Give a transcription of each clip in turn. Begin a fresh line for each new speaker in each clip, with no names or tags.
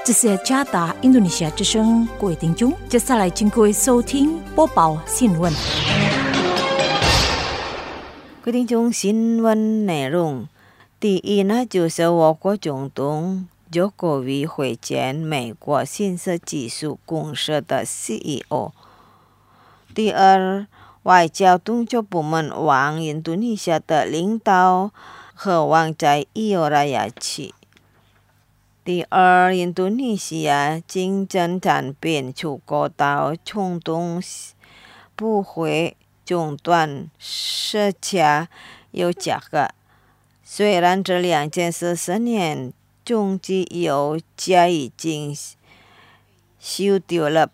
这是加达印度尼西亚之声，各位听众，接下来请各位收听播报新闻。
各位听众，新闻内容，第一呢，就是我国总统Jokowi会见美国信息技术公司的 CEO。第二，外交动作部门往印度尼西亚的领导和往在伊欧拉雅去。第二，印度尼西亚竞争产品出口到中东不会中断设价有价格。虽然这两件事10年中期油价已经修掉了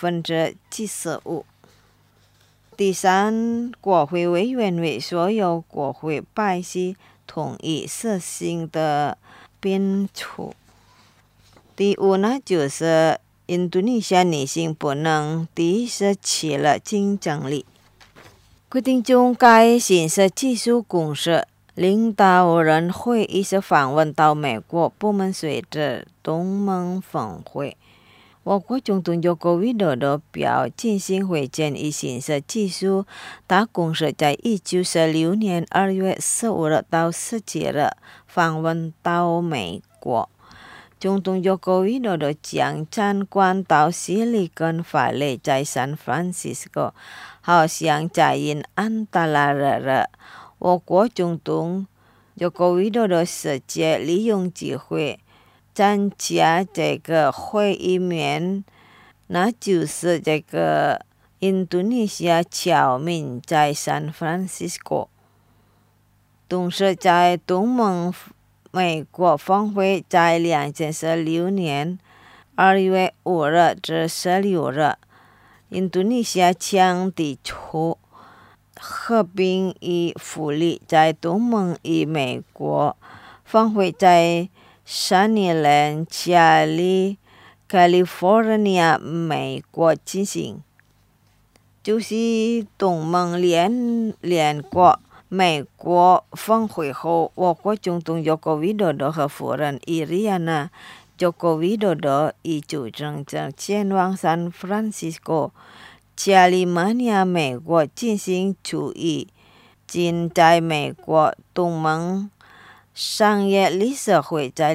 75%。第三，国会委员会所有国会派系同意实行的编除。第五呢，就是印度尼西亚女性不能敌视起了竞争力。规定中该信息技术公司领导人会议是访问到美国部门随着东盟峰会。我国总统Joko Widodo表进行会见以信息技术大公司在1946年2月15日到17日访问到美国。总统Joko Widodo将参观到西里根法雷在 San Francisco， 好像在安大拉热。我国总统Joko Widodo 直接利用机会参加这个会议面，那就是这个印度尼西亚侨民在 San Francisco。同时在东盟美国峰会在2016年2月5日至16日，印度尼西亚将提出和平与福利在东盟与美国峰会在3年加利 California 美国进行。就是东盟联国美国峰会后，我国总统Joko Widodo 和夫人 Iriana Joko Widodo 以主政者前往 San Francisco 加利福尼亚美国进行处理仅在美国东盟商业理事会在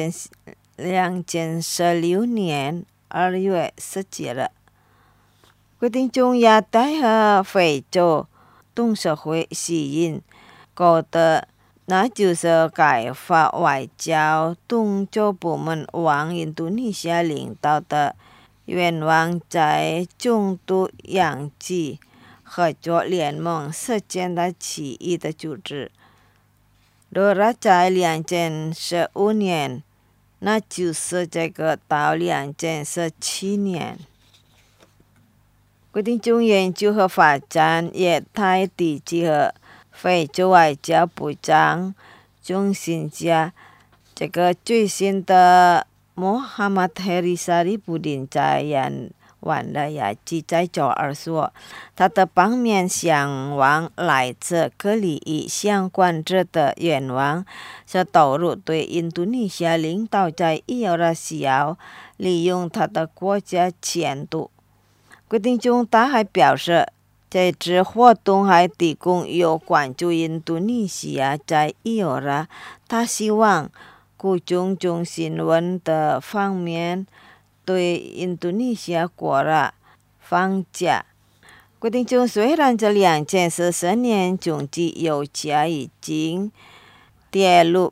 2016年2月17日。规定中亚太和非洲董事会吸引搞的，那就是开发外交动作部门往印度尼西亚领导的愿望在中东洋基合作联盟实践的起义的组织。落实在2015年，那就是这个到2017年。规定中研究和发展亚太地区和非洲外交部长中心家这个最新的Muhammad Heri Sarifudin在晚的雅基在周二说，他的方面向往来自各领域相关者的愿望是投入对印度尼西亚领导在伊欧拉西亚利用他的国家前途。规定中他还表示，这次活动还提供有关注印度尼西亚在伊欧拉他希望顾中中新闻的方面对印度尼西亚国家放假。规定中虽然这2件事10年中期油价已经跌入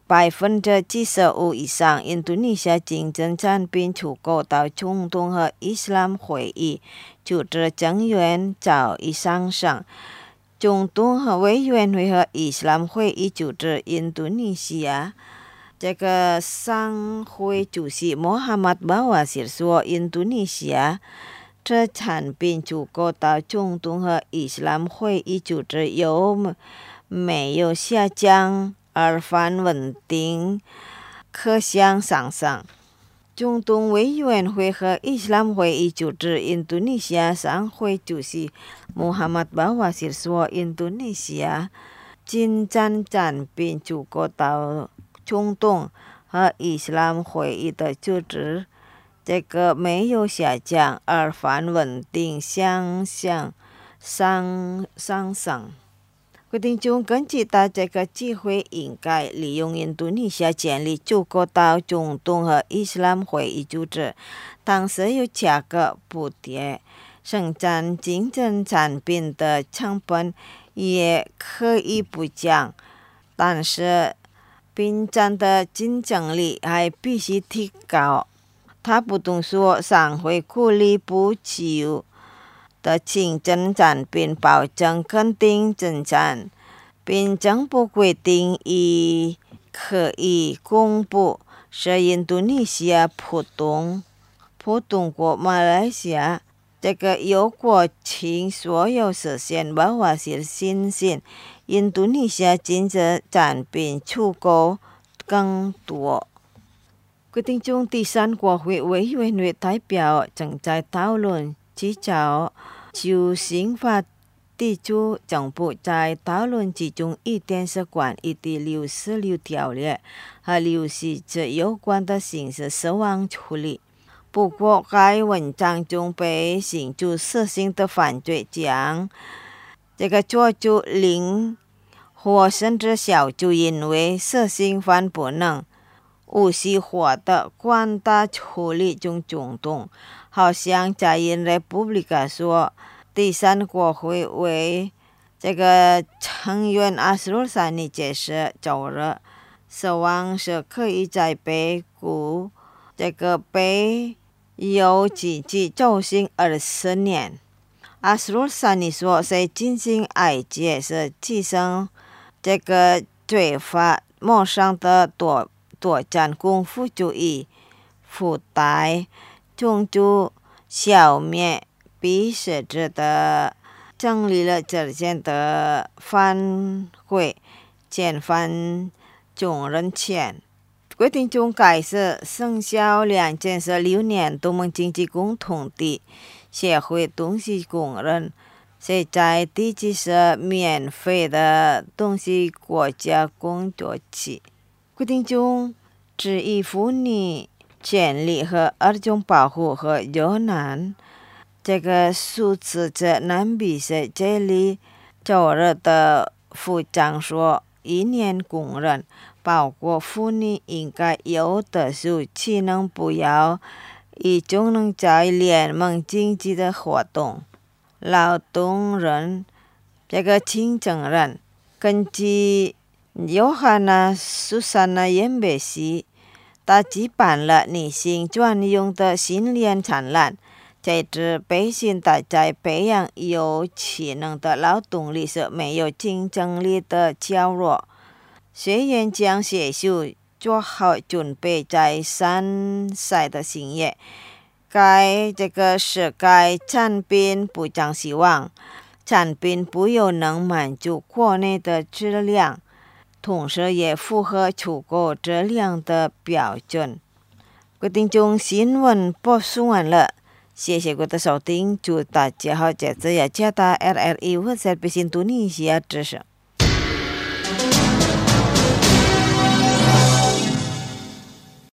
75%以上，印度尼西亚竞争产品出口到中东和伊斯兰会议组织成员早已上升。中东和委员会和伊斯兰会议组织印度尼西亚这个商会主席Muhammad Bawazir 说，印度尼西亚这产品出口到中东和伊斯兰会议组织有没有下降而反稳定，可向上升。中东委员会和伊斯兰会议组织印度尼西亚商会主席Muhammad Bawazir 说，印度尼西亚金产品出口到中东和伊斯兰会议的组织这个没有下降，而反稳定向上升。决定中根据到这个机会，应该利用印度尼西亚建立足够到中东和伊斯兰会议组织，当石油价格不跌，生产竞争产品的成本也可以不降，但是并站的竞争力还必须提高。他不动说尚会鼓励不自由的竞争产品，保证肯定增长，并政府规定已可以公布是印度尼西亚普通国马来西亚这个有国情所有实现包括是新兴印度尼西亚经济产品出口更多。决定中第三国会委员会代表正在讨论制造就新法地主政府在讨论之中一点是关于第66条例和64有关的刑事死亡处理。不过该文章中被刑处死刑的犯罪将这个做出零或甚至小就因为死刑犯不能无锡化的广大处理中动，好像在印Republika说，第三国会为这个成员阿斯鲁萨尼解释周日，死亡是可以在被捕这个被有自己走行20年。阿斯鲁萨尼说，谁进行哀戒是提升这个罪法抹上的夺占功夫主义附带种族消灭比实质的整理了之前的反悔减犯众人权。决定中开始生效2016年东盟经济共同体协会东西公认谁在地区是免费的东西国家工作期。决定中指以妇女权利和儿童保护和救难这个数字在南比是这里周日的副长说1年公认包括妇女应该有的是岂能不要一种能在联盟经济的活动。劳动人这个竞争人根据约翰娜·苏珊娜·燕贝西，他举办了女性专用的训练展览，这支培训大家培养有潜能的劳动力是没有竞争力的较弱。学员将协助做好准备在参赛的行业。这个是该产品不将希望，产品不有能满足国内的质量，同时也符合出口质量的标准。决定中新闻播送完了，谢谢各位的收听，祝大家好，这次也加大 RRI 或者印度尼西亚知识。